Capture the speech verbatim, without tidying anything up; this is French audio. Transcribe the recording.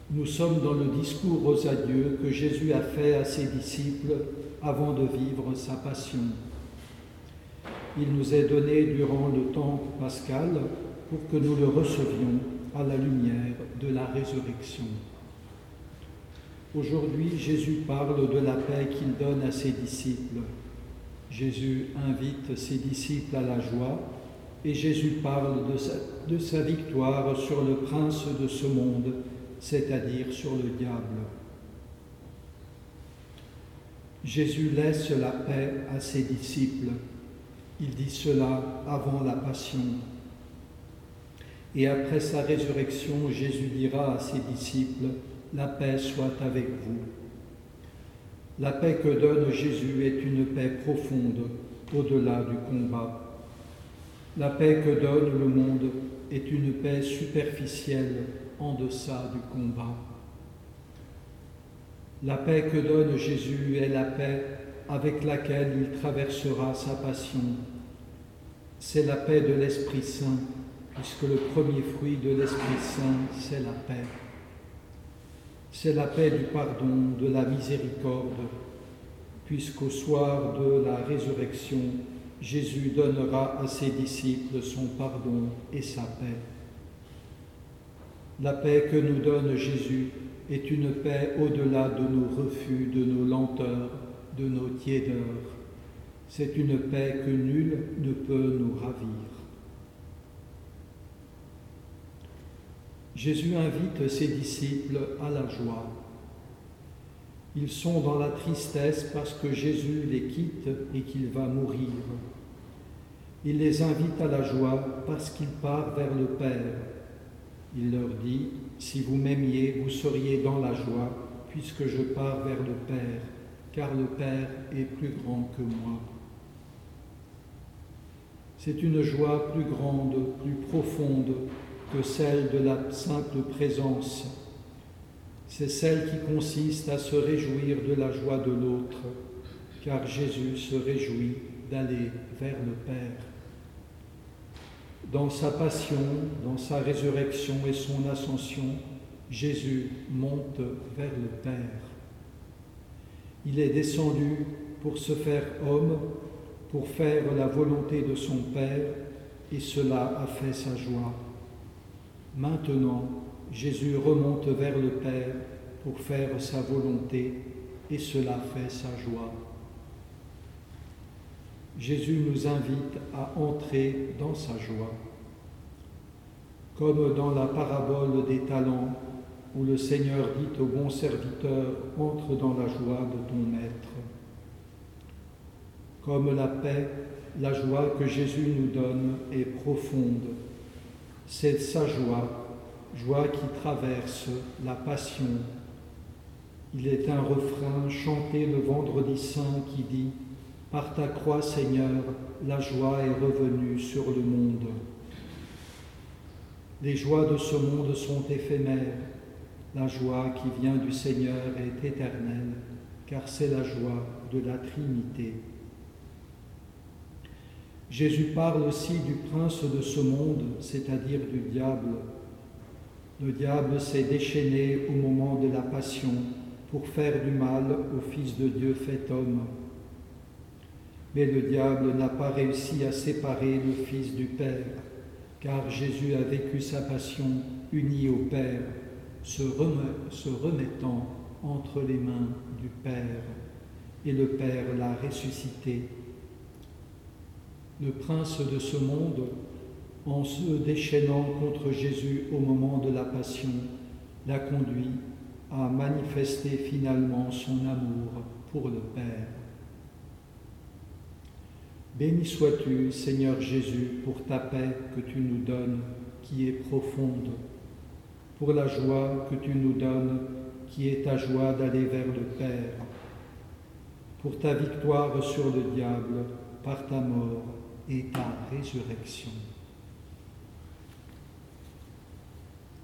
Nous sommes dans le discours aux adieux que Jésus a fait à ses disciples avant de vivre sa passion. Il nous est donné durant le temps pascal pour que nous le recevions à la lumière de la résurrection. Aujourd'hui, Jésus parle de la paix qu'il donne à ses disciples. Jésus invite ses disciples à la joie et Jésus parle de sa, de sa victoire sur le prince de ce monde, c'est-à-dire sur le diable. Jésus laisse la paix à ses disciples. Il dit cela avant la passion. Et après sa résurrection, Jésus dira à ses disciples, « La paix soit avec vous ». La paix que donne Jésus est une paix profonde, au-delà du combat. La paix que donne le monde est une paix superficielle, en deçà du combat. La paix que donne Jésus est la paix avec laquelle il traversera sa passion. C'est la paix de l'Esprit Saint, puisque le premier fruit de l'Esprit Saint, c'est la paix. C'est la paix du pardon, de la miséricorde, puisqu'au soir de la résurrection, Jésus donnera à ses disciples son pardon et sa paix. La paix que nous donne Jésus est une paix au-delà de nos refus, de nos lenteurs, de nos tiédeurs. C'est une paix que nul ne peut nous ravir. Jésus invite ses disciples à la joie. Ils sont dans la tristesse parce que Jésus les quitte et qu'il va mourir. Il les invite à la joie parce qu'il part vers le Père. Il leur dit, « Si vous m'aimiez, vous seriez dans la joie, puisque je pars vers le Père, car le Père est plus grand que moi. » C'est une joie plus grande, plus profonde que celle de la simple présence. C'est celle qui consiste à se réjouir de la joie de l'autre, car Jésus se réjouit d'aller vers le Père. Dans sa passion, dans sa résurrection et son ascension, Jésus monte vers le Père. Il est descendu pour se faire homme, pour faire la volonté de son Père, et cela a fait sa joie. Maintenant, Jésus remonte vers le Père pour faire sa volonté, et cela fait sa joie. Jésus nous invite à entrer dans sa joie. Comme dans la parabole des talents, où le Seigneur dit au bon serviteur, « Entre dans la joie de ton maître ». Comme la paix, la joie que Jésus nous donne est profonde. C'est sa joie, joie qui traverse la passion. Il est un refrain chanté le vendredi saint qui dit « Par ta croix, Seigneur, la joie est revenue sur le monde ». Les joies de ce monde sont éphémères. La joie qui vient du Seigneur est éternelle, car c'est la joie de la Trinité. Jésus parle aussi du prince de ce monde, c'est-à-dire du diable. Le diable s'est déchaîné au moment de la passion pour faire du mal au Fils de Dieu fait homme. Mais le diable n'a pas réussi à séparer le Fils du Père, car Jésus a vécu sa passion uni au Père, se, remet, se remettant entre les mains du Père, et le Père l'a ressuscité. Le prince de ce monde, en se déchaînant contre Jésus au moment de la passion, l'a conduit à manifester finalement son amour pour le Père. Béni sois-tu, Seigneur Jésus, pour ta paix que tu nous donnes, qui est profonde, pour la joie que tu nous donnes, qui est ta joie d'aller vers le Père, pour ta victoire sur le diable par ta mort et ta résurrection.